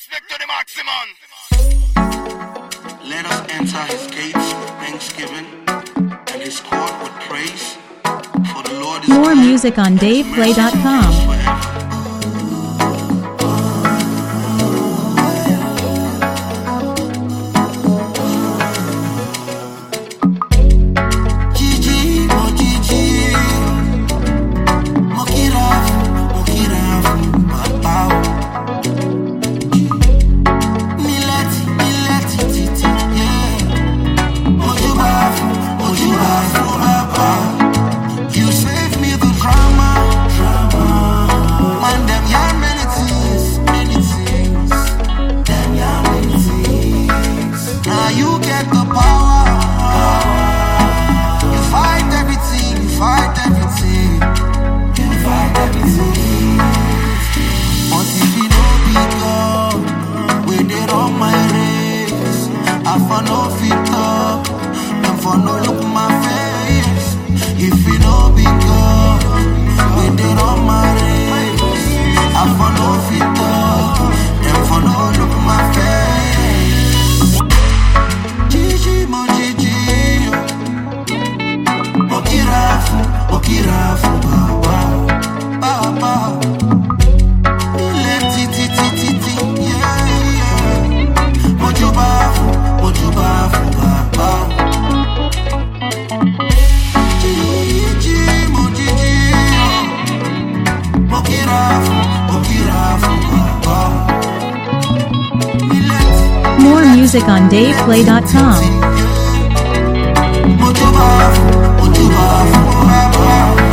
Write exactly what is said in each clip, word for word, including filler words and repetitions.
Respect to the maximum. Let us enter his gates with thanksgiving and his court with praise. For the Lord is More good, music on and his dave play dot mercy com. endures forever. Gigi, oh Gigi, Mokirafu, Mokirafu, Papa. Mileti, Mileti, Titi, yeah. Mojubafu, Mojubafu, Papa. You save me the drama, drama. And them yarn many things, many things. Them yarn many things. Now you get the power. You fight everything, you fight everything. You fight everything. But if you don't be God, when they run my race, I for no fit up, and for no look my face. If you don't be God, when they run my race, I for no fit up, and for no look my face. Gigi, mo Gigi, Mokirafu, Mokirafu, Baba, Baba. Mileti, titi, titi, yeah, yeah. Mojubafu, Mojubafu, Baba. Gigi, mo Gigi, Mokirafu, Mokirafu, Baba. Mileti, More music on dave play dot com. Mojubafu, Mojubafu, Baba.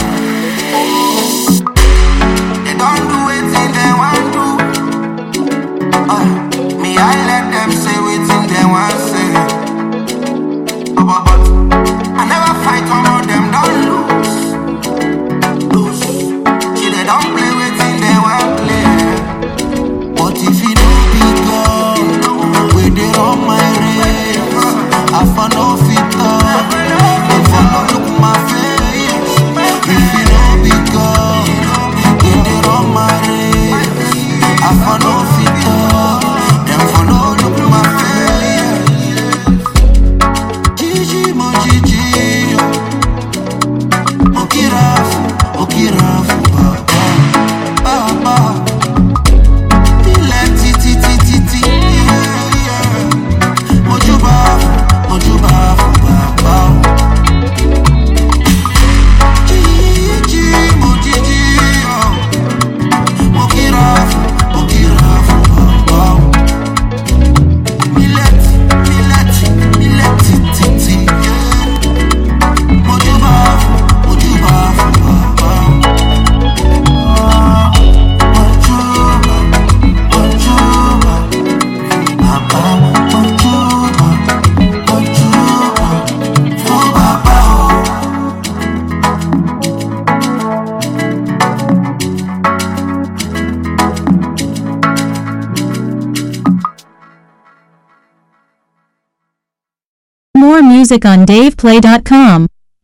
They don't do it in they want to. Uh, me, I let them say it in they want say. But, but, but I never fight on all them, don't lose. Lose. See, they don't play with in they want play. But if you don't be God, when they run my race, I for no fit up, and for no look my face. If you don't be God, when they run my race, I for no fit up, and for no look my face. Gigi, mo Gigi, Mokirafu, Mokirafu, Papa, Papa. Mileti, titi, titi, yeah, yeah. Mojubafu, Mojubafu, Papa. Gigi, mo Gigi, oh. Mokirafu, Mokirafu, Papa. Mileti, Mileti, Mileti, titi, yeah. Mojubafu, Mojubafu, Papa. Mojuba, Mojuba, Papa, Mojuba, Mojuba, for Papa. More music on dave play dot com.